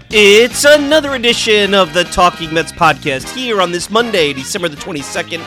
It's another edition of the Talking Mets podcast here on this Monday, December the 22nd,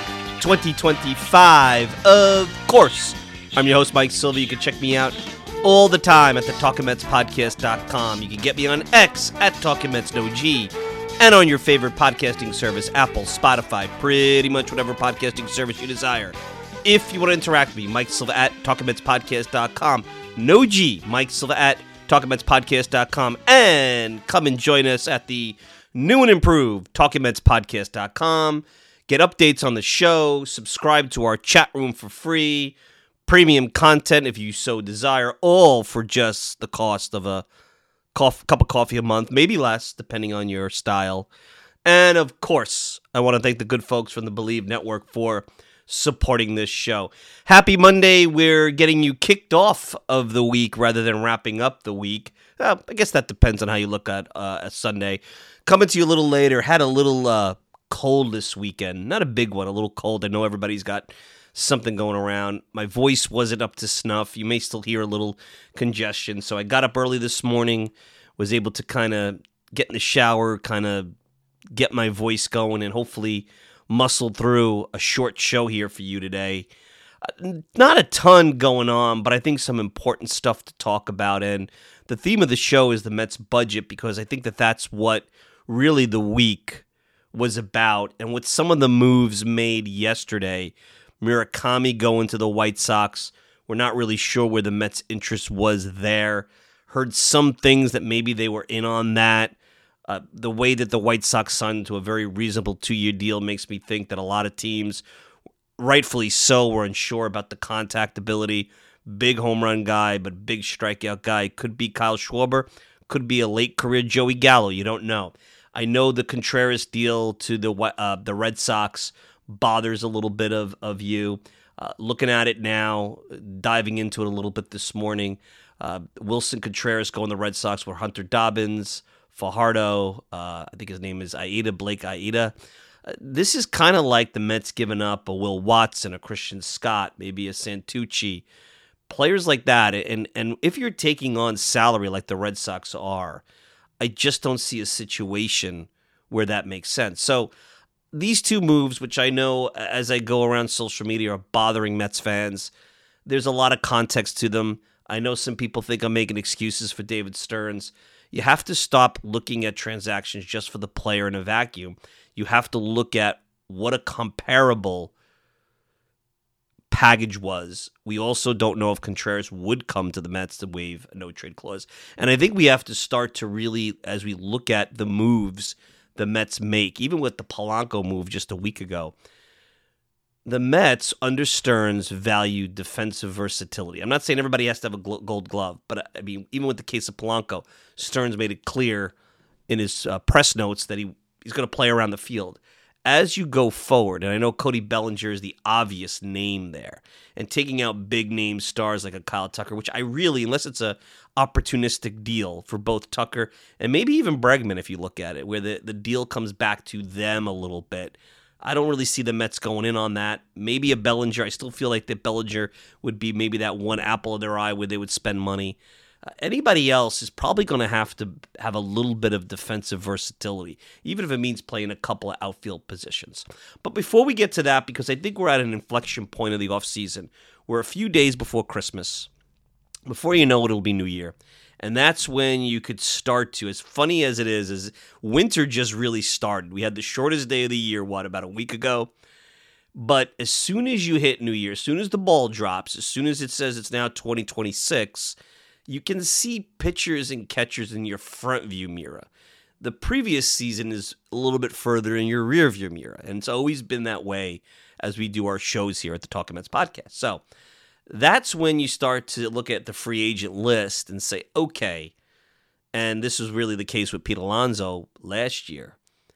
2025. Of course, I'm your host, Mike Silva. You can check me out all the time at the TalkingMetsPodcast.com. You can get me on X at TalkingMetsNoG and on your favorite podcasting service, Apple, Spotify, pretty much whatever podcasting service you desire. If you want to interact with me, Mike Silva at TalkingMetsPodcast.com. No G, Mike Silva at TalkingMetsPodcast.com, and come and join us at the new and improved TalkingMetsPodcast.com. Get updates on the show, subscribe to our chat room for free, premium content if you so desire, all for just the cost of a cup of coffee a month, maybe less, depending on your style. And of course, I want to thank the good folks from the Believe Network for supporting this show. Happy Monday. We're getting you kicked off of the week rather than wrapping up the week. I guess that depends on how you look at a Sunday. Coming to you a little later. Had a little cold this weekend. Not a big one, a little cold. I know everybody's got something going around. My voice wasn't up to snuff. You may still hear a little congestion. So I got up early this morning, was able to kind of get in the shower, kind of get my voice going, and hopefully muscled through a short show here for you today. Not a ton going on, but I think some important stuff to talk about. And the theme of the show is the Mets budget, because I think that that's what really the week was about. And with some of the moves made yesterday, Murakami going to the White Sox, we're not really sure where the Mets' interest was there. Heard some things that maybe they were in on that. The way that the White Sox signed into a very reasonable 2-year deal makes me think that a lot of teams, rightfully so, were unsure about the contact ability. Big home run guy, but big strikeout guy. Could be Kyle Schwarber. Could be a late career Joey Gallo. You don't know. I know the Contreras deal to the Red Sox bothers a little bit of you. Looking at it now, diving into it a little bit this morning, Wilson Contreras going to the Red Sox for Hunter Dobbins, Fajardo, I think his name is Blake Aida. This is kind of like the Mets giving up a Will Watson, a Christian Scott, maybe a Santucci, players like that. And if you're taking on salary like the Red Sox are, I just don't see a situation where that makes sense. So these two moves, which I know as I go around social media are bothering Mets fans, there's a lot of context to them. I know some people think I'm making excuses for David Stearns. You have to stop looking at transactions just for the player in a vacuum. You have to look at what a comparable package was. We also don't know if Contreras would come to the Mets to waive a no-trade clause. And I think we have to start to really, as we look at the moves the Mets make, even with the Polanco move just a week ago, the Mets, under Stearns, value defensive versatility. I'm not saying everybody has to have a gold glove, but I mean, even with the case of Polanco, Stearns made it clear in his press notes that he's going to play around the field. As you go forward, and I know Cody Bellinger is the obvious name there, and taking out big-name stars like a Kyle Tucker, which I really, unless it's a opportunistic deal for both Tucker and maybe even Bregman if you look at it, where the deal comes back to them a little bit, I don't really see the Mets going in on that. Maybe a Bellinger. I still feel like that Bellinger would be maybe that one apple of their eye where they would spend money. Anybody else is probably going to have a little bit of defensive versatility, even if it means playing a couple of outfield positions. But before we get to that, because I think we're at an inflection point of the offseason, we're a few days before Christmas. Before you know it, it'll be New Year. And that's when you could start to, as funny as it is winter just really started. We had the shortest day of the year, about a week ago? But as soon as you hit New Year, as soon as the ball drops, as soon as it says it's now 2026, you can see pitchers and catchers in your front view mirror. The previous season is a little bit further in your rear view mirror. And it's always been that way as we do our shows here at the Talking Mets podcast. So that's when you start to look at the free agent list and say, okay, and this was really the case with Pete Alonso last year,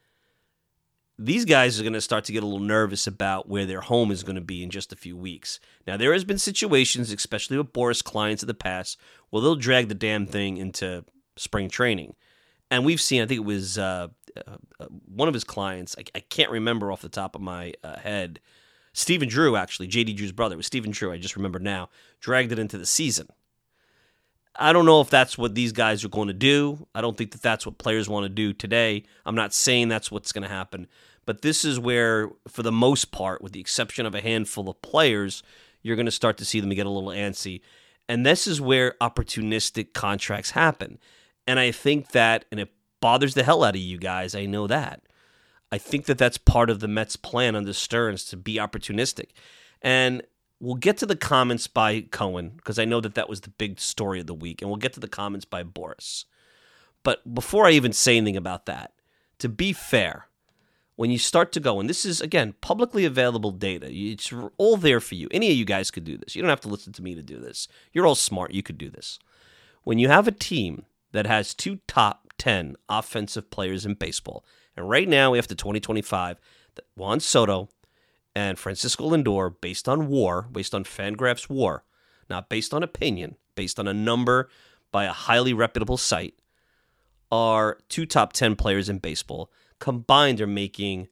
these guys are going to start to get a little nervous about where their home is going to be in just a few weeks. Now, there has been situations, especially with Boris clients in the past, where they'll drag the damn thing into spring training. And we've seen, I think it was one of his clients, I can't remember off the top of my head, Stephen Drew, actually, J.D. Drew's brother. It was Stephen Drew, I just remember now, dragged it into the season. I don't know if that's what these guys are going to do. I don't think that that's what players want to do today. I'm not saying that's what's going to happen. But this is where, for the most part, with the exception of a handful of players, you're going to start to see them get a little antsy. And this is where opportunistic contracts happen. And I think that, and it bothers the hell out of you guys, I know that. I think that that's part of the Mets' plan under Stearns, to be opportunistic. And we'll get to the comments by Cohen, because I know that that was the big story of the week. And we'll get to the comments by Boras. But before I even say anything about that, to be fair, when you start to go, and this is, again, publicly available data. It's all there for you. Any of you guys could do this. You don't have to listen to me to do this. You're all smart. You could do this. When you have a team that has 2 top 10 offensive players in baseball, and right now we have to 2025, Juan Soto and Francisco Lindor, based on WAR, based on Fangraphs WAR, not based on opinion, based on a number by a highly reputable site, are 2 top 10 players in baseball. Combined are making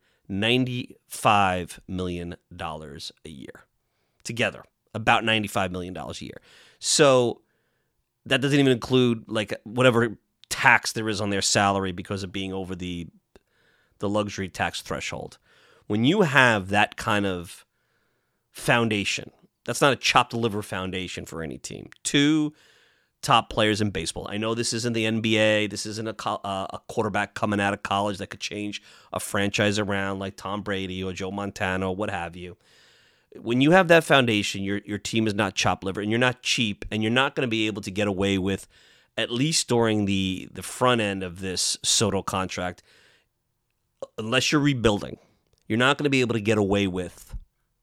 $95 million a year. Together, about $95 million a year. So that doesn't even include like whatever tax there is on their salary because of being over the luxury tax threshold. When you have that kind of foundation, that's not a chopped liver foundation for any team. 2 top players in baseball. I know this isn't the NBA. This isn't a quarterback coming out of college that could change a franchise around like Tom Brady or Joe Montana or what have you. When you have that foundation, your team is not chopped liver and you're not cheap, and you're not going to be able to get away with, at least during the front end of this Soto contract, unless you're rebuilding, you're not going to be able to get away with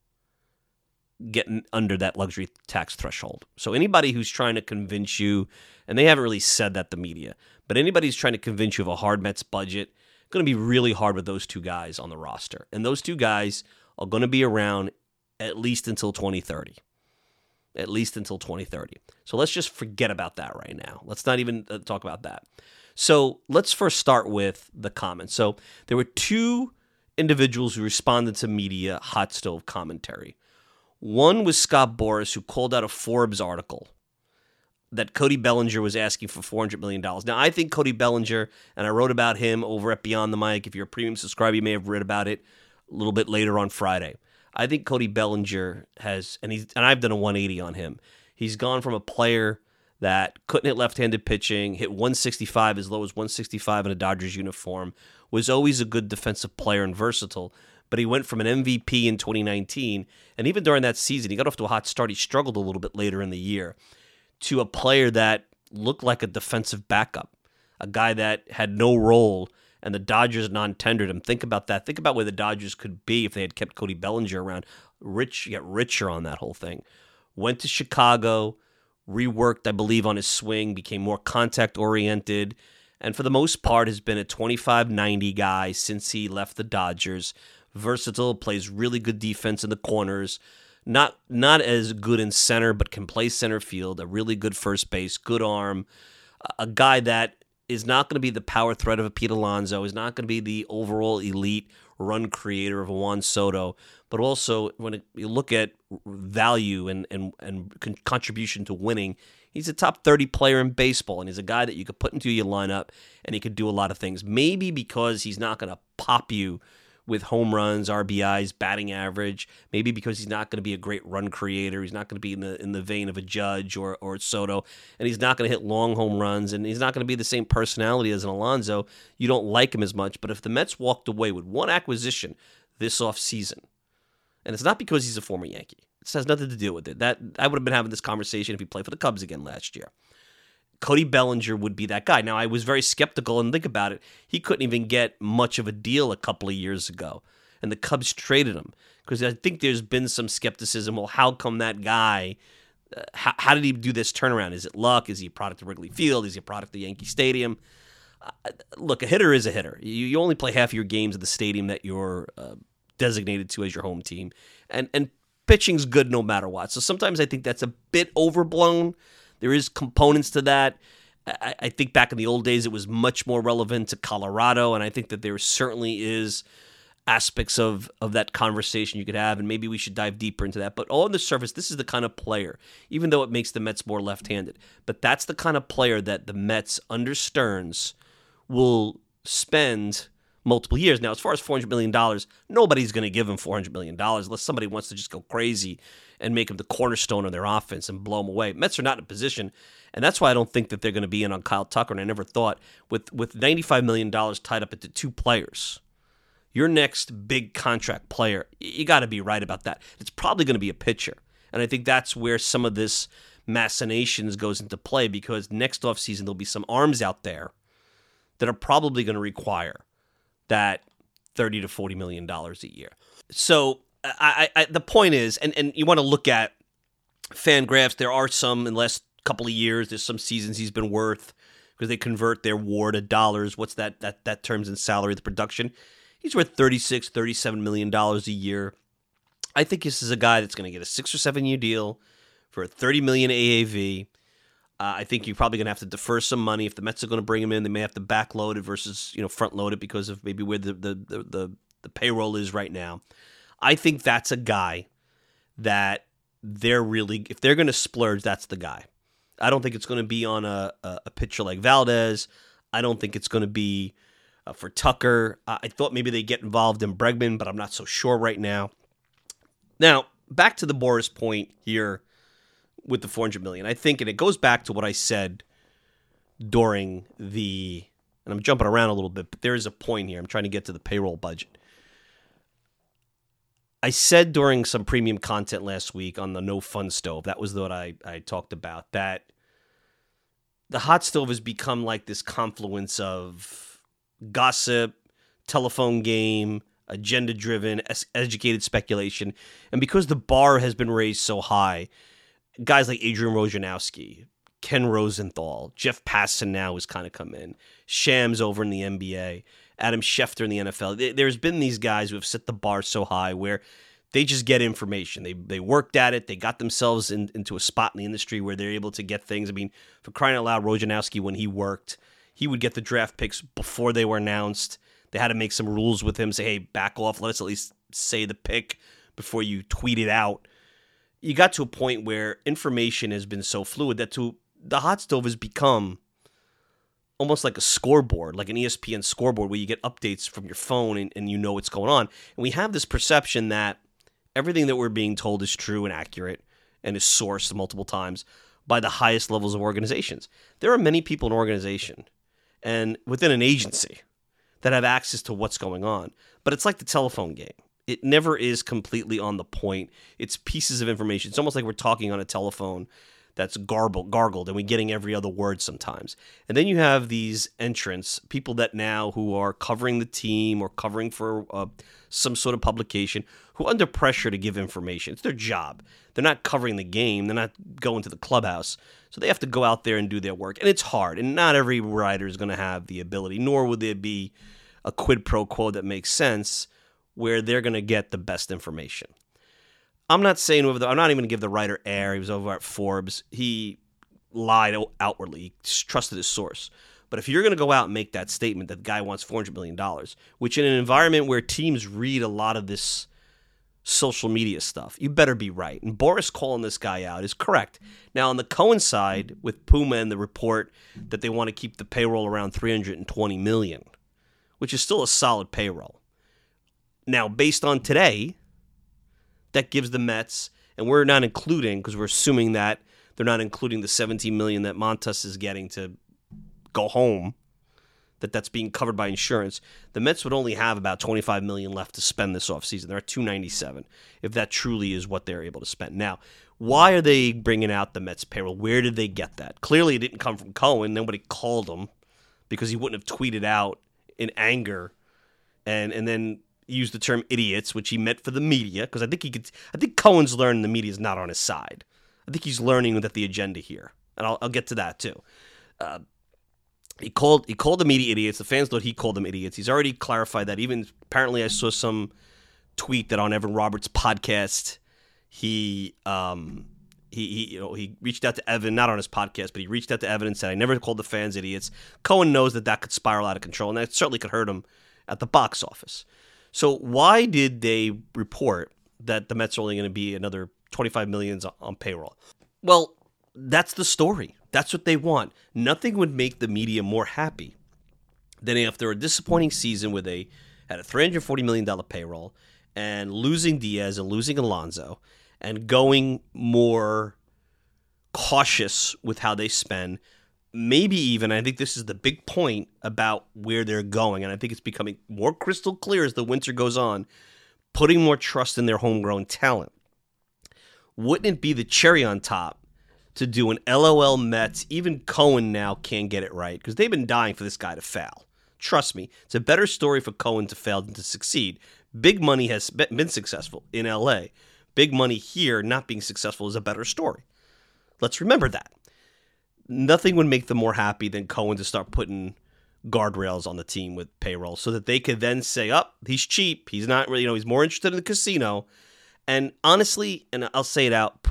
getting under that luxury tax threshold. So anybody who's trying to convince you, and they haven't really said that, the media, but anybody who's trying to convince you of a hard Mets budget, going to be really hard with those 2 guys on the roster. And those 2 guys are going to be around at least until 2030. At least until 2030. So let's just forget about that right now. Let's not even talk about that. So let's first start with the comments. So there were 2 individuals who responded to media hot stove commentary. One was Scott Boras, who called out a Forbes article that Cody Bellinger was asking for $400 million. Now, I think Cody Bellinger, and I wrote about him over at Beyond the Mic. If you're a premium subscriber, you may have read about it a little bit later on Friday. I think Cody Bellinger has, and I've done a 180 on him. He's gone from a player that couldn't hit left-handed pitching, hit 165, as low as 165 in a Dodgers uniform, was always a good defensive player and versatile, but he went from an MVP in 2019, and even during that season, he got off to a hot start. He struggled a little bit later in the year, to a player that looked like a defensive backup, a guy that had no role, and the Dodgers non-tendered him. Think about that. Think about where the Dodgers could be if they had kept Cody Bellinger around. Get richer on that whole thing. Went to Chicago, reworked, I believe, on his swing, became more contact-oriented, and for the most part has been a 25-90 guy since he left the Dodgers. Versatile, plays really good defense in the corners. Not as good in center, but can play center field. A really good first base, good arm. A guy that is not going to be the power threat of a Pete Alonso. Is not going to be the overall elite run creator of a Juan Soto. But also, when you look at value and contribution to winning, he's a top 30 player in baseball, and he's a guy that you could put into your lineup, and he could do a lot of things. Maybe because he's not going to pop you with home runs, RBIs, batting average. Maybe because he's not going to be a great run creator. He's not going to be in the vein of a Judge or Soto, and he's not going to hit long home runs, and he's not going to be the same personality as an Alonso. You don't like him as much. But if the Mets walked away with one acquisition this offseason, and it's not because he's a former Yankee. This has nothing to do with it. That I would have been having this conversation if he played for the Cubs again last year. Cody Bellinger would be that guy. Now, I was very skeptical, and think about it. He couldn't even get much of a deal a couple of years ago, and the Cubs traded him because I think there's been some skepticism. Well, how come that guy, how did he do this turnaround? Is it luck? Is he a product of Wrigley Field? Is he a product of Yankee Stadium? Look, a hitter is a hitter. You only play half of your games at the stadium that you're designated to as your home team, and pitching's good no matter what. So sometimes I think that's a bit overblown. There is components to that. I think back in the old days, it was much more relevant to Colorado, and I think that there certainly is aspects of that conversation you could have, and maybe we should dive deeper into that. But on the surface, this is the kind of player, even though it makes the Mets more left-handed, but that's the kind of player that the Mets under Stearns will spend multiple years. Now, as far as $400 million, nobody's going to give him $400 million unless somebody wants to just go crazy and make him the cornerstone of their offense and blow him away. Mets are not in a position, and that's why I don't think that they're going to be in on Kyle Tucker, and I never thought with $95 million tied up into two players, your next big contract player, you got to be right about that. It's probably going to be a pitcher. And I think that's where some of this machinations goes into play, because next offseason there'll be some arms out there that are probably going to require that $30 to $40 million a year. So the point is, and you want to look at fan graphs, there are some in the last couple of years, there's some seasons he's been worth, because they convert their WAR to dollars. What's that terms in salary, the production? He's worth $36, $37 million a year. I think this is a guy that's going to get a 6 or 7 year deal for a $30 million AAV. I think you're probably going to have to defer some money. If the Mets are going to bring him in, they may have to backload it versus front load it because of maybe where the payroll is right now. I think that's a guy that they're really, if they're going to splurge, that's the guy. I don't think it's going to be on a pitcher like Valdez. I don't think it's going to be for Tucker. I thought maybe they get involved in Bregman, but I'm not so sure right now. Now, back to the Boris point here with the $400 million. I think, and it goes back to what I said during and I'm jumping around a little bit, but there is a point here. I'm trying to get to the payroll budget. I said during some premium content last week on the No Fun Stove, that was what I talked about, that the hot stove has become like this confluence of gossip, telephone game, agenda-driven, educated speculation. And because the bar has been raised so high, guys like Adrian Wojnarowski, Ken Rosenthal, Jeff Passan now has kind of come in, Shams over in the NBA, Adam Schefter in the NFL. There's been these guys who have set the bar so high where they just get information. They worked at it. They got themselves into a spot in the industry where they're able to get things. I mean, for crying out loud, Wojnarowski, when he worked, he would get the draft picks before they were announced. They had to make some rules with him, say, hey, back off. Let us at least say the pick before you tweet it out. You got to a point where information has been so fluid that the hot stove has become almost like a scoreboard, like an ESPN scoreboard where you get updates from your phone and you know what's going on. And we have this perception that everything that we're being told is true and accurate and is sourced multiple times by the highest levels of organizations. There are many people in an organization and within an agency that have access to what's going on. But it's like the telephone game. It never is completely on the point. It's pieces of information. It's almost like we're talking on a telephone that's gargled, and we're getting every other word sometimes. And then you have these entrants, people that now who are covering the team or covering for some sort of publication, who are under pressure to give information. It's their job. They're not covering the game. They're not going to the clubhouse. So they have to go out there and do their work. And it's hard. And not every writer is going to have the ability, nor would there be a quid pro quo that makes sense where they're going to get the best information. I'm not saying I'm not even going to give the writer air. He was over at Forbes. He lied outwardly. He trusted his source. But if you're going to go out and make that statement that the guy wants $400 million, which in an environment where teams read a lot of this social media stuff, you better be right. And Boris calling this guy out is correct. Now, on the Cohen side, with Puma and the report that they want to keep the payroll around $320 million, which is still a solid payroll. Now, based on today, that gives the Mets, and we're not including, because we're assuming that they're not including the $17 million that Montas is getting to go home, that's being covered by insurance. The Mets would only have about $25 million left to spend this offseason. They're at $297, if that truly is what they're able to spend. Now, why are they bringing out the Mets payroll? Where did they get that? Clearly, it didn't come from Cohen. Nobody called him because he wouldn't have tweeted out in anger and then used the term idiots, which he meant for the media, because I think Cohen's learned the media is not on his side. I think he's learning that the agenda here, and I'll get to that too. He called the media idiots. The fans thought he called them idiots. He's already clarified that. Even apparently, I saw some tweet that on Evan Roberts' podcast, he reached out to Evan, not on his podcast, but he reached out to Evan and said, "I never called the fans idiots." Cohen knows that could spiral out of control, and that certainly could hurt him at the box office. So why did they report that the Mets are only going to be another $25 million on payroll? Well, that's the story. That's what they want. Nothing would make the media more happy than after a disappointing season where they had a $340 million payroll and losing Diaz and losing Alonso and going more cautious with how they spend. Maybe even, I think this is the big point about where they're going, and I think it's becoming more crystal clear as the winter goes on, putting more trust in their homegrown talent. Wouldn't it be the cherry on top to do an LOL Mets? Even Cohen now can't get it right because they've been dying for this guy to fail. Trust me, it's a better story for Cohen to fail than to succeed. Big money has been successful in LA. Big money here not being successful is a better story. Let's remember that. Nothing would make them more happy than Cohen to start putting guardrails on the team with payroll so that they could then say, he's cheap. He's not really, he's more interested in the casino. And honestly, and I'll say it out,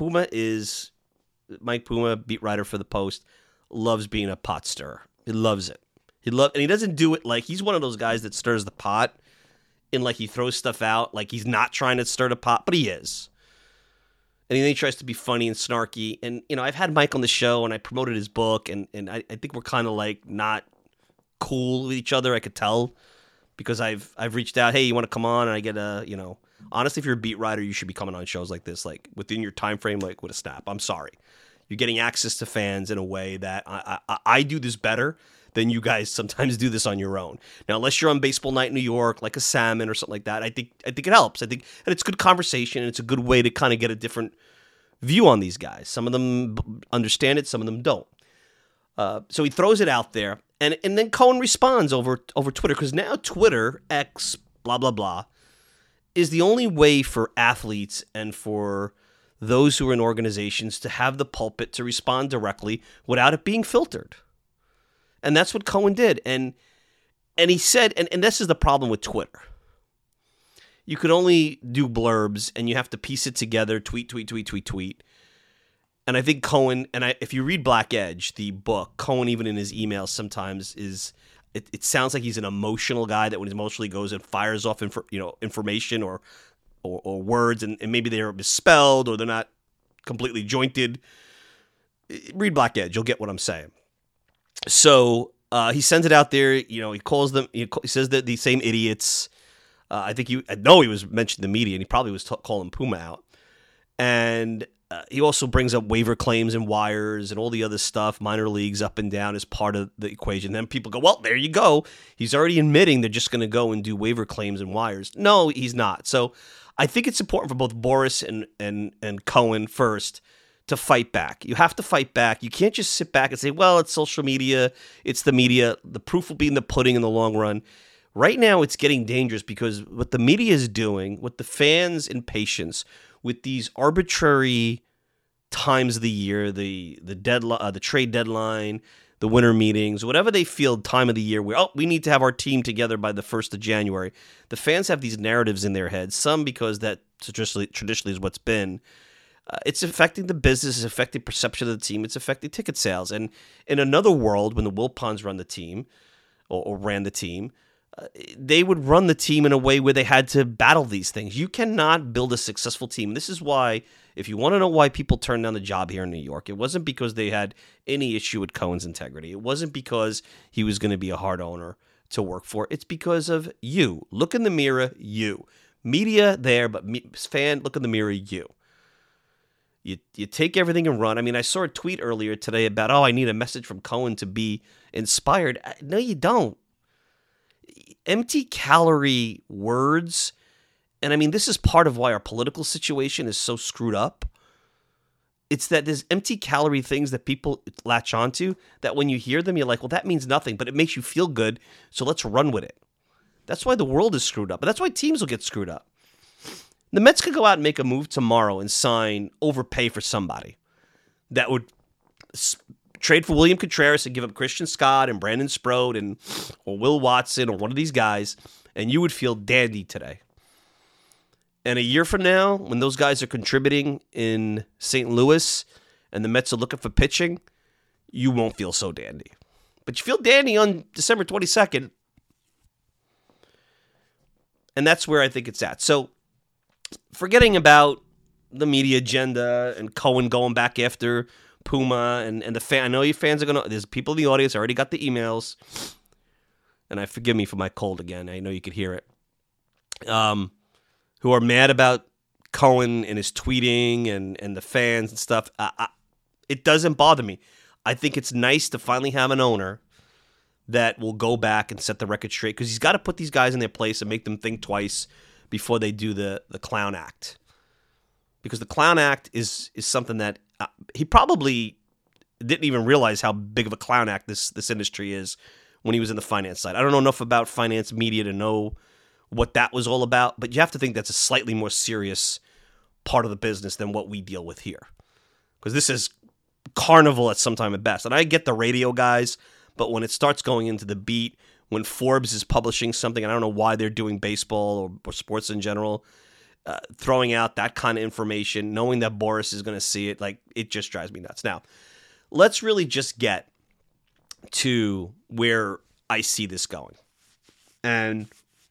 Mike Puma, beat writer for the Post, loves being a pot stirrer. He loves it. And he doesn't do it like he's one of those guys that stirs the pot and like he throws stuff out like he's not trying to stir the pot, but he is. And then he tries to be funny and snarky. And, I've had Mike on the show and I promoted his book and I think we're kind of like not cool with each other. I could tell because I've reached out, hey, you want to come on? And I get honestly, if you're a beat writer, you should be coming on shows like this, like within your time frame, like with a snap. I'm sorry. You're getting access to fans in a way that I do this better than you guys sometimes do this on your own. Now, unless you're on Baseball Night in New York, like a Salmon or something like that, I think it helps. I think, and it's good conversation, and it's a good way to kind of get a different view on these guys. Some of them understand it, some of them don't. So he throws it out there, and then Cohen responds over Twitter, because now Twitter, X, blah, blah, blah, is the only way for athletes and for those who are in organizations to have the pulpit to respond directly without it being filtered. And that's what Cohen did. And he said, and this is the problem with Twitter. You could only do blurbs and you have to piece it together, tweet. And I think Cohen, if you read Black Edge, the book, Cohen, even in his emails sometimes it sounds like he's an emotional guy that when he emotionally goes and fires off information or words and maybe they're misspelled or they're not completely jointed. Read Black Edge, you'll get what I'm saying. So he sends it out there. He calls them. He says that these same idiots. I know he was mentioning the media, and he probably was calling Puma out. And he also brings up waiver claims and wires and all the other stuff, minor leagues up and down as part of the equation. Then people go, well, there you go. He's already admitting they're just going to go and do waiver claims and wires. No, he's not. So I think it's important for both Boras and Cohen first to fight back. You have to fight back. You can't just sit back and say, well, it's social media, it's the media. The proof will be in the pudding in the long run. Right now, it's getting dangerous because what the media is doing, with the fans' impatience, with these arbitrary times of the year, the deadline, the trade deadline, the winter meetings, whatever they feel time of the year where, we need to have our team together by the 1st of January. The fans have these narratives in their heads, some because that traditionally is what's been. It's affecting the business, it's affecting perception of the team, it's affecting ticket sales. And in another world, when the Wilpons run the team, or ran the team, they would run the team in a way where they had to battle these things. You cannot build a successful team. This is why, if you want to know why people turned down the job here in New York, it wasn't because they had any issue with Cohen's integrity. It wasn't because he was going to be a hard owner to work for. It's because of you. Look in the mirror, you. Media there, but fan, look in the mirror, you. You take everything and run. I mean, I saw a tweet earlier today about, I need a message from Cohen to be inspired. No, you don't. Empty calorie words. And I mean, this is part of why our political situation is so screwed up. It's that there's empty calorie things that people latch onto that when you hear them, you're like, well, that means nothing, but it makes you feel good. So let's run with it. That's why the world is screwed up. And that's why teams will get screwed up. The Mets could go out and make a move tomorrow and overpay for somebody that would trade for William Contreras and give up Christian Scott and Brandon Sproat or Will Watson or one of these guys, and you would feel dandy today. And a year from now, when those guys are contributing in St. Louis and the Mets are looking for pitching, you won't feel so dandy. But you feel dandy on December 22nd. And that's where I think it's at. So forgetting about the media agenda and Cohen going back after Puma and the fan. I know you fans are going to, there's people in the audience already got the emails. And forgive me for my cold again. I know you could hear it. Who are mad about Cohen and his tweeting and the fans and stuff. It doesn't bother me. I think it's nice to finally have an owner that will go back and set the record straight, because he's got to put these guys in their place and make them think twice before they do the clown act. Because the clown act is something that he probably didn't even realize how big of a clown act this industry is when he was in the finance side. I don't know enough about finance media to know what that was all about, but you have to think that's a slightly more serious part of the business than what we deal with here. Because this is carnival at some time at best. And I get the radio guys, but when it starts going into the beat, when Forbes is publishing something, and I don't know why they're doing baseball or sports in general, throwing out that kind of information, knowing that Boris is going to see it, like, it just drives me nuts. Now, let's really just get to where I see this going. And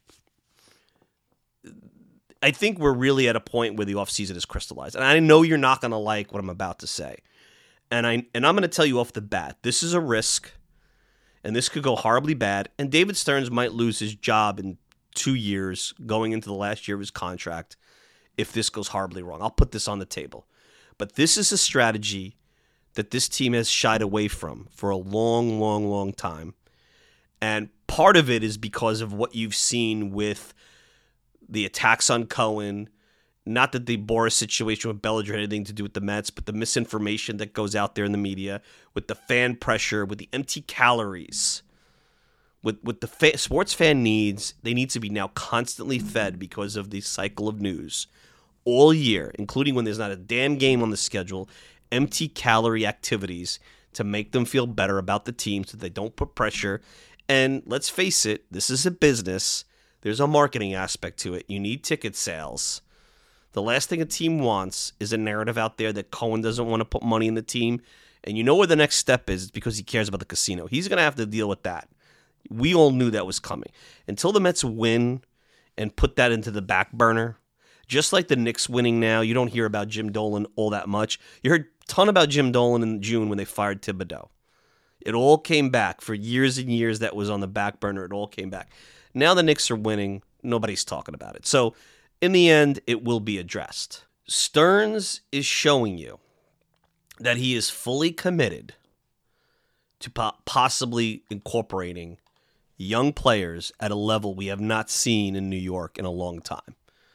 I think we're really at a point where the offseason is crystallized. And I know you're not going to like what I'm about to say. And I'm going to tell you off the bat, this is a risk, and this could go horribly bad. And David Stearns might lose his job in 2 years, going into the last year of his contract, if this goes horribly wrong. I'll put this on the table. But this is a strategy that this team has shied away from for a long, long, long time. And part of it is because of what you've seen with the attacks on Cohen. Not that the Boris situation with Bellinger had anything to do with the Mets, but the misinformation that goes out there in the media, with the fan pressure, with the empty calories, with the sports fan needs, they need to be now constantly fed because of the cycle of news all year, including when there's not a damn game on the schedule, empty calorie activities to make them feel better about the team so they don't put pressure. And let's face it, this is a business. There's a marketing aspect to it. You need ticket sales. The last thing a team wants is a narrative out there that Cohen doesn't want to put money in the team. And you know where the next step is. It's because he cares about the casino. He's going to have to deal with that. We all knew that was coming. Until the Mets win and put that into the back burner, just like the Knicks winning now, you don't hear about Jim Dolan all that much. You heard a ton about Jim Dolan in June when they fired Thibodeau. It all came back. For years and years that was on the back burner. It all came back. Now the Knicks are winning. Nobody's talking about it. So in the end, it will be addressed. Stearns is showing you that he is fully committed to possibly incorporating young players at a level we have not seen in New York in a long time.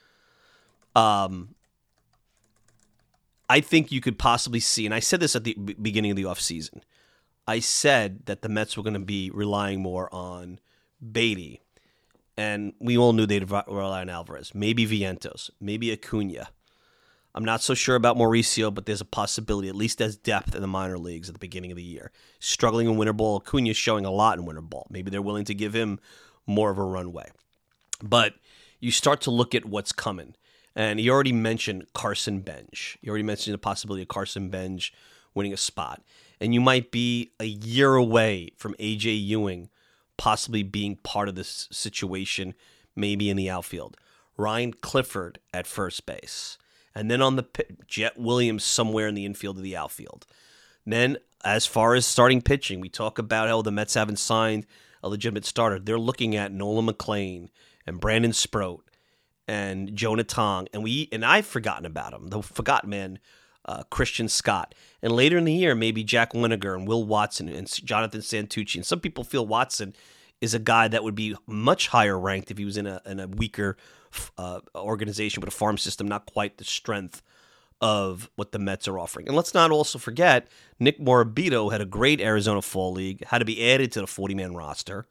I think you could possibly see, and I said this at the beginning of the offseason, I said that the Mets were going to be relying more on Beatty. And we all knew they'd rely on Alvarez, maybe Vientos, maybe Acuna. I'm not so sure about Mauricio, but there's a possibility, at least as depth in the minor leagues at the beginning of the year. Struggling in winter ball, Acuna's showing a lot in winter ball. Maybe they're willing to give him more of a runway. But you start to look at what's coming. And he already mentioned Carson Bench. You already mentioned the possibility of Carson Bench winning a spot. And you might be a year away from A.J. Ewing possibly being part of this situation, maybe in the outfield. Ryan Clifford at first base. And then on the Jet Williams somewhere in the infield of the outfield. Then, as far as starting pitching, we talk about how the Mets haven't signed a legitimate starter. They're looking at Nolan McLean and Brandon Sproat and Jonah Tong. And I've forgotten about him. The forgotten man, Christian Scott. And later in the year, maybe Jack Winiger and Will Watson and Jonathan Santucci. And some people feel Watson is a guy that would be much higher ranked if he was in a weaker organization with a farm system, not quite the strength of what the Mets are offering. And let's not also forget, Nick Morabito had a great Arizona Fall League, had to be added to the 40-man roster.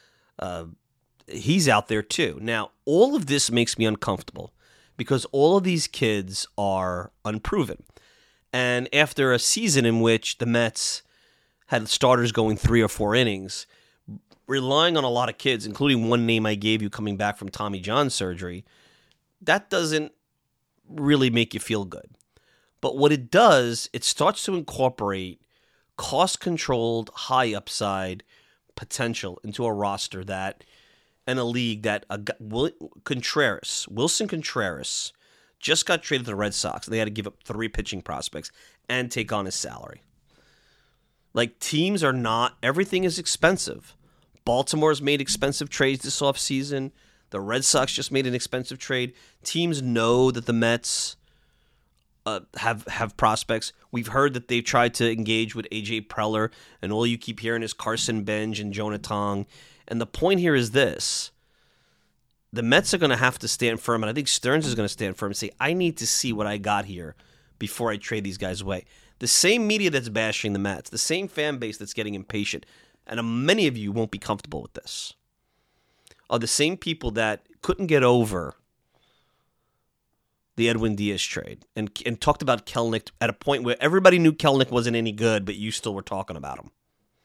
He's out there too. Now, all of this makes me uncomfortable because all of these kids are unproven. And after a season in which the Mets had starters going 3 or 4 innings, relying on a lot of kids, including one name I gave you coming back from Tommy John surgery, that doesn't really make you feel good. But what it does, it starts to incorporate cost-controlled, high-upside potential into a roster that in a league that Wilson Contreras, just got traded to the Red Sox, and they had to give up 3 pitching prospects and take on his salary. Like, teams are not, everything is expensive. Baltimore's made expensive trades this offseason. The Red Sox just made an expensive trade. Teams know that the Mets have prospects. We've heard that they've tried to engage with A.J. Preller, and all you keep hearing is Carson Bench and Jonah Tong. And the point here is this. The Mets are going to have to stand firm, and I think Stearns is going to stand firm and say, I need to see what I got here before I trade these guys away. The same media that's bashing the Mets, the same fan base that's getting impatient, and many of you won't be comfortable with this, are the same people that couldn't get over the Edwin Diaz trade and talked about Kelenic at a point where everybody knew Kelenic wasn't any good, but you still were talking about him.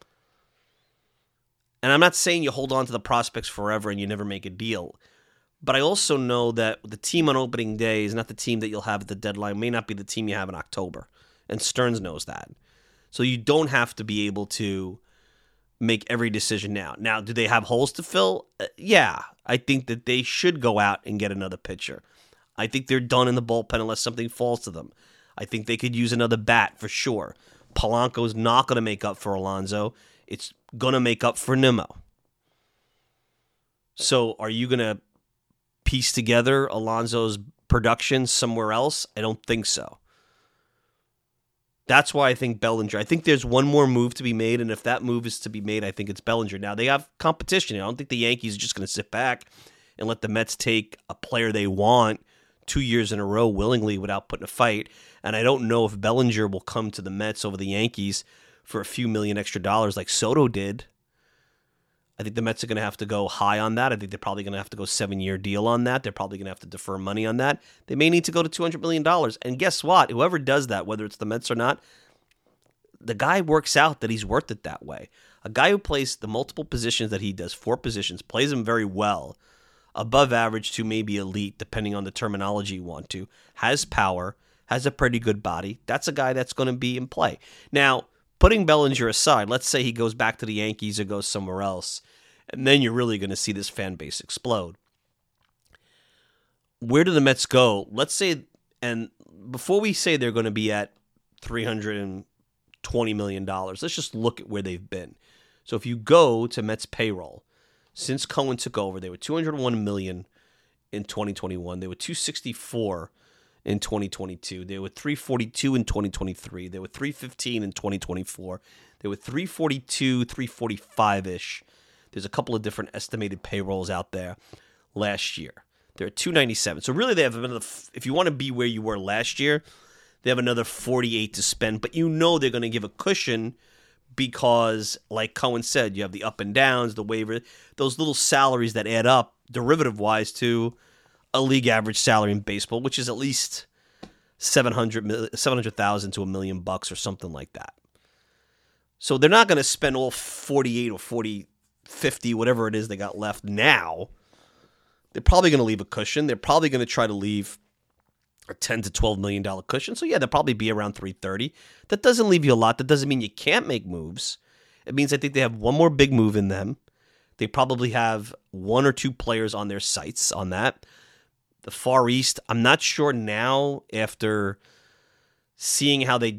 And I'm not saying you hold on to the prospects forever and you never make a deal, but I also know that the team on opening day is not the team that you'll have at the deadline, may not be the team you have in October. And Stearns knows that. So you don't have to be able to make every decision now. Now, do they have holes to fill? Yeah. I think that they should go out and get another pitcher. I think they're done in the bullpen unless something falls to them. I think they could use another bat for sure. Polanco's not going to make up for Alonso. It's going to make up for Nimmo. So are you going to piece together Alonso's production somewhere else? I don't think so. That's why I think Bellinger. I think there's one more move to be made, and if that move is to be made, I think it's Bellinger. Now, they have competition. I don't think the Yankees are just going to sit back and let the Mets take a player they want 2 years in a row willingly without putting a fight. And I don't know if Bellinger will come to the Mets over the Yankees for a few million extra dollars like Soto did. I think the Mets are going to have to go high on that. I think they're probably going to have to go 7-year deal on that. They're probably going to have to defer money on that. They may need to go to $200 million. And guess what? Whoever does that, whether it's the Mets or not, the guy works out that he's worth it that way. A guy who plays the multiple positions that he does, 4 positions, plays them very well, above average to maybe elite, depending on the terminology you want to, has power, has a pretty good body. That's a guy that's going to be in play. Now, putting Bellinger aside, let's say he goes back to the Yankees or goes somewhere else, and then you're really going to see this fan base explode. Where do the Mets go? Let's say, and before we say they're going to be at $320 million, let's just look at where they've been. So if you go to Mets payroll, since Cohen took over, they were $201 million in 2021. They were $264 in 2022. They were $342 in 2023. They were $315 in 2024. They were $342, $345-ish. There's a couple of different estimated payrolls out there last year. They're at $297. So really they have another, if you want to be where you were last year, they have another $48 to spend. But you know they're going to give a cushion because, like Cohen said, you have the up and downs, the waiver, those little salaries that add up derivative-wise to a league average salary in baseball, which is at least $700,000 to $1 million or something like that. So they're not going to spend all 48 or 50, whatever it is they got left now. They're probably going to leave a cushion. They're probably going to try to leave a $10 to $12 million cushion. So yeah, they'll probably be around 330. That doesn't leave you a lot. That doesn't mean you can't make moves. It means I think they have one more big move in them. They probably have 1 or 2 players on their sights on that. The Far East, I'm not sure now after seeing how they,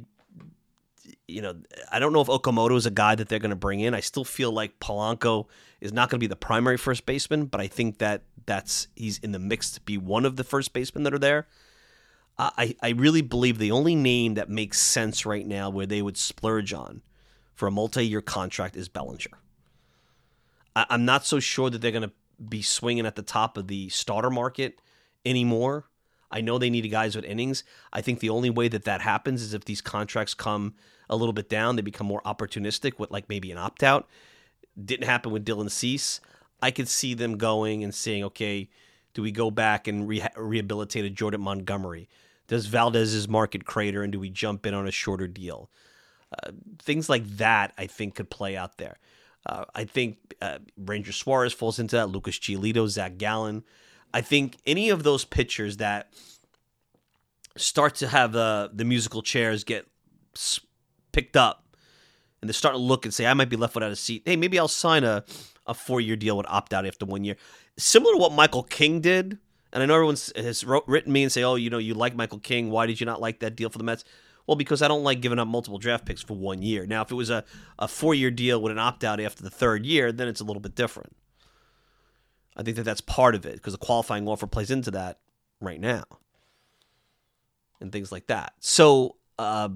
I don't know if Okamoto is a guy that they're going to bring in. I still feel like Polanco is not going to be the primary first baseman, but I think that he's in the mix to be one of the first basemen that are there. I really believe the only name that makes sense right now where they would splurge on for a multi-year contract is Bellinger. I'm not so sure that they're going to be swinging at the top of the starter market anymore. I know they need guys with innings. I think the only way that happens is if these contracts come a little bit down, they become more opportunistic with like maybe an opt-out. Didn't happen with Dylan Cease. I could see them going and saying, okay, do we go back and rehabilitate a Jordan Montgomery? Does Valdez's market crater and do we jump in on a shorter deal? Things like that I think could play out there. I think Ranger Suarez falls into that, Lucas Giolito, Zach Gallen. I think any of those pitchers that start to have the musical chairs get picked up and they're starting to look and say, I might be left without a seat. Hey, maybe I'll sign a a 4-year deal would opt out after 1 year. Similar to what Michael King did. And I know everyone has written me and say, oh, you like Michael King. Why did you not like that deal for the Mets? Well, because I don't like giving up multiple draft picks for 1 year. Now, if it was a 4-year deal with an opt-out after the third year, then it's a little bit different. I think that's part of it because the qualifying offer plays into that right now and things like that. So, and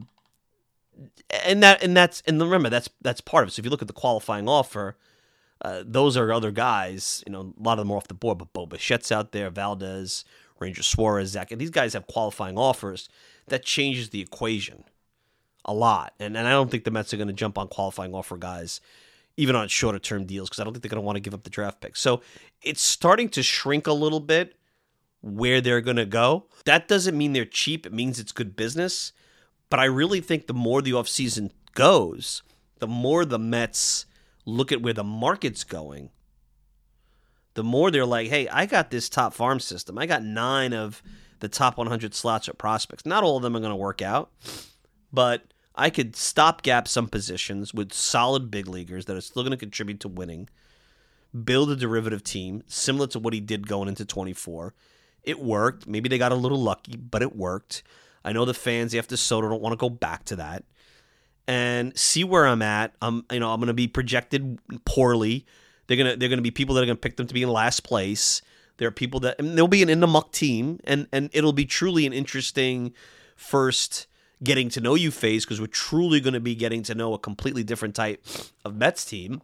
remember, that's part of it. So if you look at the qualifying offer, those are other guys. A lot of them are off the board, but Bo Bichette's out there, Valdez, Ranger Suarez, Zach, and these guys have qualifying offers. That changes the equation a lot. And I don't think the Mets are going to jump on qualifying offer guys, even on shorter-term deals, because I don't think they're going to want to give up the draft pick. So it's starting to shrink a little bit where they're going to go. That doesn't mean they're cheap. It means it's good business. But I really think the more the offseason goes, the more the Mets look at where the market's going, the more they're like, hey, I got this top farm system. I got 9 of the top 100 slots at prospects. Not all of them are going to work out, but I could stopgap some positions with solid big leaguers that are still going to contribute to winning, build a derivative team similar to what he did going into 24. It worked. Maybe they got a little lucky, but it worked. I know the fans after Soto don't want to go back to that. And see where I'm at. I'm going to be projected poorly. They're going to be people that are going to pick them to be in last place. There are people that, and there'll be an in the muck team, and it'll be truly an interesting first getting to know you phase because we're truly going to be getting to know a completely different type of Mets team.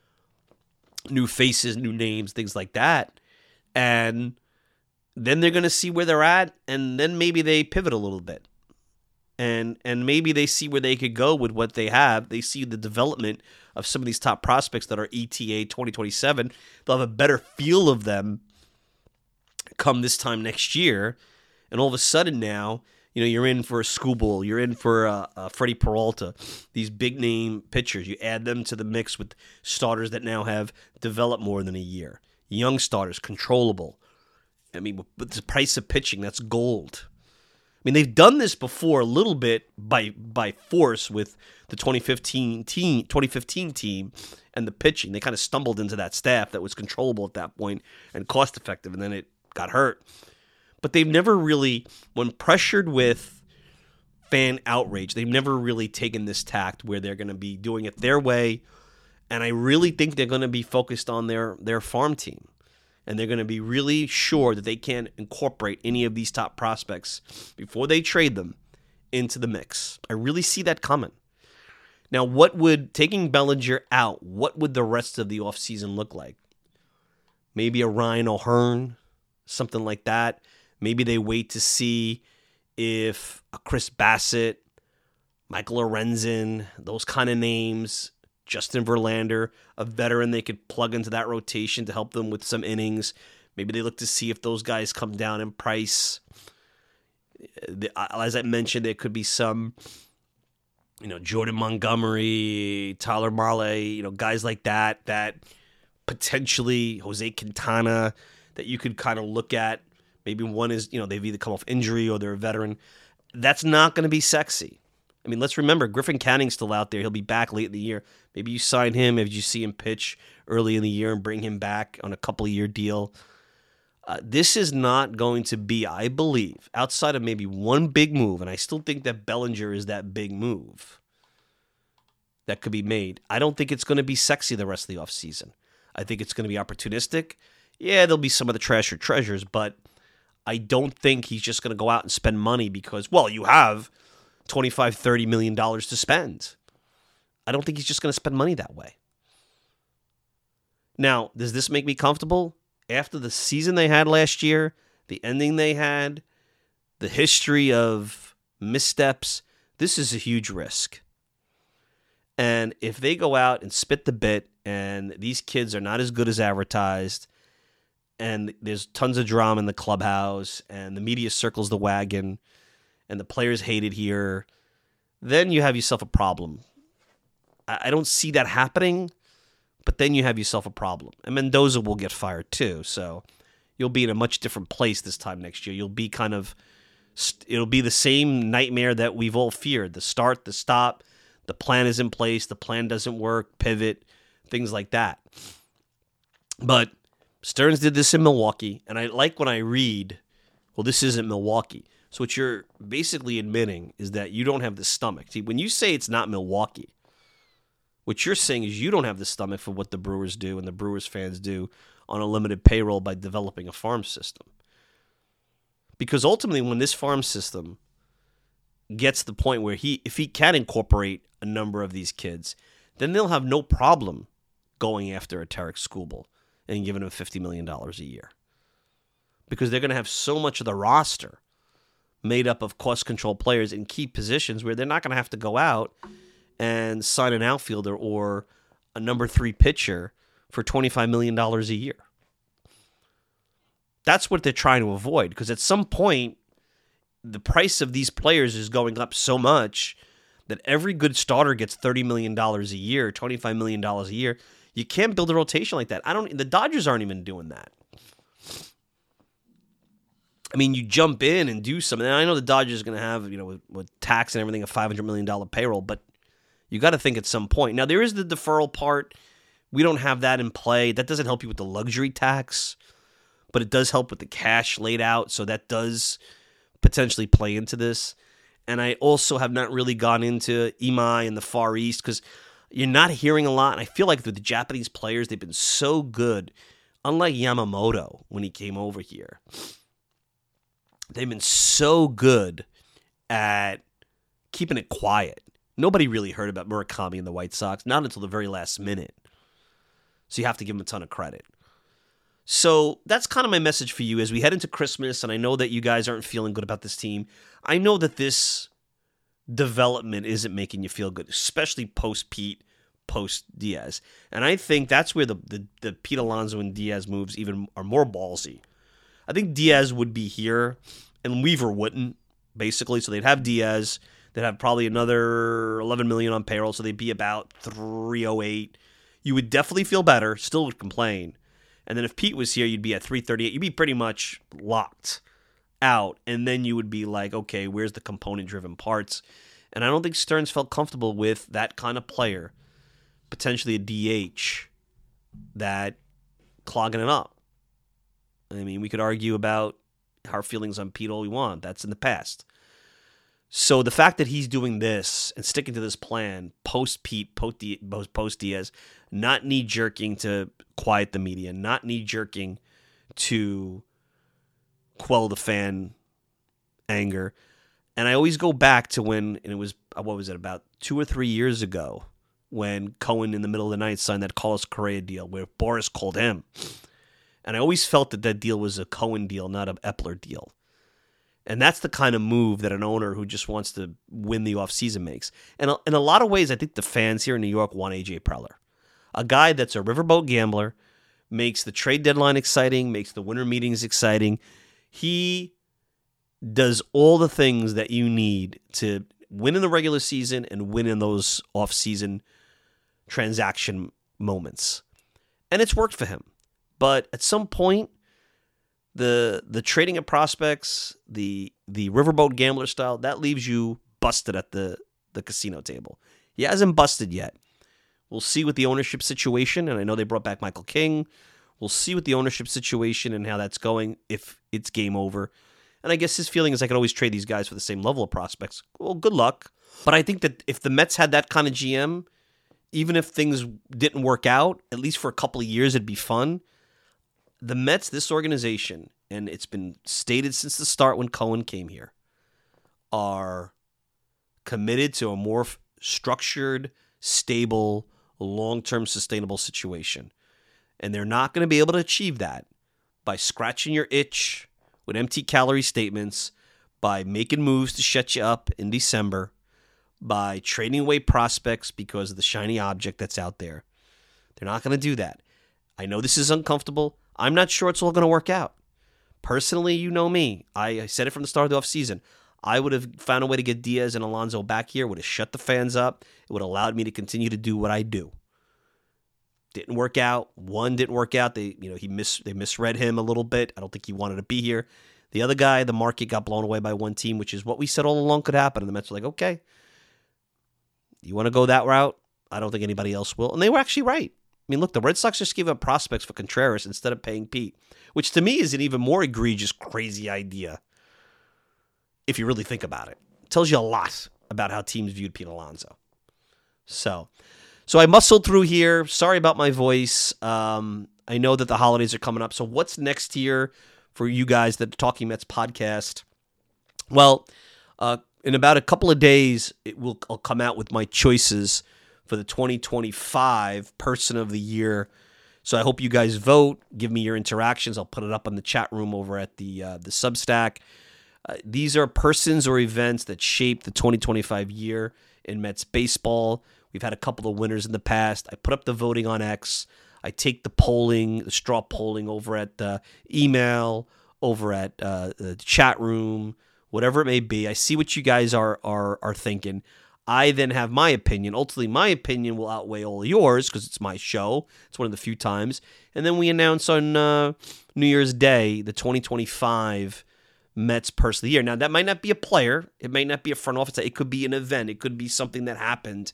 New faces, new names, things like that. And then they're going to see where they're at, and then maybe they pivot a little bit. And maybe they see where they could go with what they have. They see the development of some of these top prospects that are ETA 2027. They'll have a better feel of them come this time next year. And all of a sudden now, you're in for a Skubal, you're in for Freddie Peralta, these big name pitchers. You add them to the mix with starters that now have developed more than a year. Young starters, controllable. I mean, with the price of pitching, that's gold. I mean, they've done this before a little bit by force with the 2015 team and the pitching. They kind of stumbled into that staff that was controllable at that point and cost effective, and then it got hurt. But they've never really, when pressured with fan outrage, they've never really taken this tact where they're going to be doing it their way. And I really think they're going to be focused on their farm team. And they're going to be really sure that they can incorporate any of these top prospects before they trade them into the mix. I really see that coming. Now, taking Bellinger out, what would the rest of the offseason look like? Maybe a Ryan O'Hearn, something like that. Maybe they wait to see if a Chris Bassett, Michael Lorenzen, those kind of names, Justin Verlander, a veteran they could plug into that rotation to help them with some innings. Maybe they look to see if those guys come down in price. As I mentioned, there could be some, Jordan Montgomery, Tyler Mahle, guys like that potentially Jose Quintana that you could kind of look at. Maybe one is, they've either come off injury or they're a veteran. That's not going to be sexy. I mean, let's remember, Griffin Canning's still out there. He'll be back late in the year. Maybe you sign him if you see him pitch early in the year and bring him back on a couple-year deal. This is not going to be, I believe, outside of maybe one big move, and I still think that Bellinger is that big move that could be made. I don't think it's going to be sexy the rest of the offseason. I think it's going to be opportunistic. Yeah, there'll be some of the trash or treasures, but I don't think he's just going to go out and spend money because, well, you have $25-30 million to spend. I don't think he's just going to spend money that way. Now, does this make me comfortable? After the season they had last year, the ending they had, the history of missteps, this is a huge risk. And if they go out and spit the bit and these kids are not as good as advertised and there's tons of drama in the clubhouse and the media circles the wagon and the players hate it here, then you have yourself a problem. I don't see that happening, but then you have yourself a problem. And Mendoza will get fired too, so you'll be in a much different place this time next year. You'll be it'll be the same nightmare that we've all feared. The start, the stop, the plan is in place, the plan doesn't work, pivot, things like that. But Stearns did this in Milwaukee, and I like when I read, well, this isn't Milwaukee. So what you're basically admitting is that you don't have the stomach. See, when you say it's not Milwaukee, what you're saying is you don't have the stomach for what the Brewers do and the Brewers fans do on a limited payroll by developing a farm system. Because ultimately, when this farm system gets to the point where if he can incorporate a number of these kids, then they'll have no problem going after a Tarek Skubal and giving him $50 million a year. Because they're going to have so much of the roster made up of cost control players in key positions where they're not going to have to go out and sign an outfielder or a number 3 pitcher for $25 million a year. That's what they're trying to avoid, because at some point, the price of these players is going up so much that every good starter gets $30 million a year, $25 million a year. You can't build a rotation like that. The Dodgers aren't even doing that. I mean, you jump in and do something. And I know the Dodgers are going to have, with tax and everything, a $500 million payroll, but you got to think at some point. Now, there is the deferral part. We don't have that in play. That doesn't help you with the luxury tax, but it does help with the cash laid out, so that does potentially play into this. And I also have not really gone into Imai and the Far East because you're not hearing a lot. And I feel like with the Japanese players, they've been so good. Unlike Yamamoto when he came over here, they've been so good at keeping it quiet. Nobody really heard about Murakami and the White Sox, not until the very last minute. So you have to give them a ton of credit. So that's kind of my message for you as we head into Christmas, and I know that you guys aren't feeling good about this team. I know that this development isn't making you feel good, especially post-Pete, post-Diaz. And I think that's where the Pete Alonso and Diaz moves even are more ballsy. I think Diaz would be here, and Weaver wouldn't, basically. So they'd have Diaz. They'd have probably another $11 million on payroll, so they'd be about $308. You would definitely feel better, still would complain. And then if Pete was here, you'd be at $338. You'd be pretty much locked out. And then you would be like, okay, where's the component-driven parts? And I don't think Stearns felt comfortable with that kind of player, potentially a DH, that clogging it up. I mean, we could argue about our feelings on Pete all we want. That's in the past. So the fact that he's doing this and sticking to this plan post-Pete, post-Diaz, not knee-jerking to quiet the media, not knee-jerking to quell the fan anger. And I always go back to when, and it was, about 2 or 3 years ago, when Cohen in the middle of the night signed that Carlos Correa deal where Boris called him. And I always felt that deal was a Cohen deal, not an Epler deal. And that's the kind of move that an owner who just wants to win the offseason makes. And in a lot of ways, I think the fans here in New York want A.J. Preller. A guy that's a riverboat gambler, makes the trade deadline exciting, makes the winter meetings exciting. He does all the things that you need to win in the regular season and win in those offseason transaction moments. And it's worked for him. But at some point, the trading of prospects, the riverboat gambler style, that leaves you busted at the casino table. He hasn't busted yet. We'll see with the ownership situation, and I know they brought back Michael King. We'll see with the ownership situation and how that's going if it's game over. And I guess his feeling is I could always trade these guys for the same level of prospects. Well, good luck. But I think that if the Mets had that kind of GM, even if things didn't work out, at least for a couple of years, it'd be fun. The Mets, this organization, and it's been stated since the start when Cohen came here, are committed to a more structured, stable, long-term sustainable situation. And they're not going to be able to achieve that by scratching your itch with empty calorie statements, by making moves to shut you up in December, by trading away prospects because of the shiny object that's out there. They're not going to do that. I know this is uncomfortable. I'm not sure it's all going to work out. Personally, you know me. I said it from the start of the offseason. I would have found a way to get Diaz and Alonso back here, would have shut the fans up. It would have allowed me to continue to do what I do. Didn't work out. One didn't work out. They misread him a little bit. I don't think he wanted to be here. The other guy, the market got blown away by one team, which is what we said all along could happen. And the Mets were like, okay, you want to go that route? I don't think anybody else will. And they were actually right. mean, look, the Red Sox just gave up prospects for Contreras instead of paying Pete, which to me is an even more egregious, crazy idea if you really think about it. It tells you a lot about how teams viewed Pete Alonso. So I muscled through here. Sorry about my voice. I know that the holidays are coming up. So what's next year for you guys, the Talking Mets podcast? Well, in about a couple of days, I'll come out with my choices for the 2025 Person of the Year. So I hope you guys vote. Give me your interactions. I'll put it up on the chat room over at the Substack. These are persons or events that shape the 2025 year in Mets baseball. We've had a couple of winners in the past. I put up the voting on X. I take the polling, the straw polling over at the email, over at the chat room, whatever it may be. I see what you guys are thinking. I then have my opinion. Ultimately, my opinion will outweigh all of yours because it's my show. It's one of the few times. And then we announce on New Year's Day the 2025 Mets Person of the Year. Now, that might not be a player. It might not be a front office. It could be an event. It could be something that happened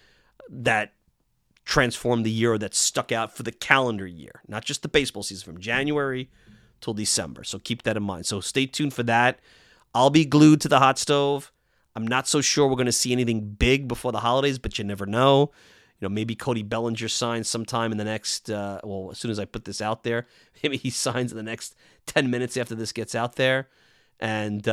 that transformed the year or that stuck out for the calendar year, not just the baseball season from January till December. So keep that in mind. So stay tuned for that. I'll be glued to the hot stove. I'm not so sure we're going to see anything big before the holidays, but you never know. You know, maybe Cody Bellinger signs sometime in the next, as soon as I put this out there, maybe he signs in the next 10 minutes after this gets out there. And,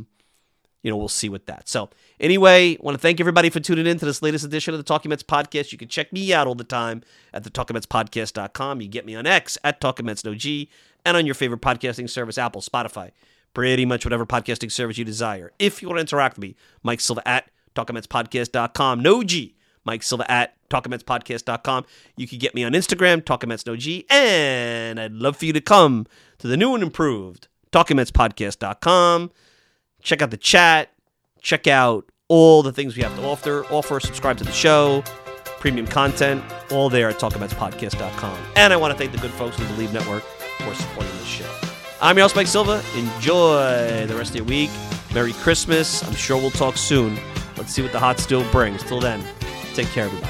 we'll see with that. So anyway, I want to thank everybody for tuning in to this latest edition of the Talking Mets podcast. You can check me out all the time at the TalkingMetsPodcast.com. You get me on X at TalkingMetsNoG and on your favorite podcasting service, Apple, Spotify, pretty much whatever podcasting service you desire. If you want to interact with me, Mike Silva at TalkingMetsPodcast.com. No G. Mike Silva at TalkingMetsPodcast.com. You can get me on Instagram, TalkingMetsNoG, and I'd love for you to come to the new and improved TalkingMetsPodcast.com. Check out the chat. Check out all the things we have to offer. Subscribe to the show. Premium content. All there at TalkingMetsPodcast.com. And I want to thank the good folks in the Believe Network for supporting this show. I'm your host, Mike Silva. Enjoy the rest of your week. Merry Christmas. I'm sure we'll talk soon. Let's see what the hot stove brings. Till then, take care, everybody.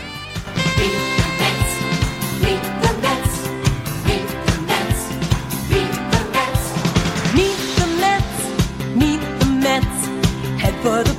For the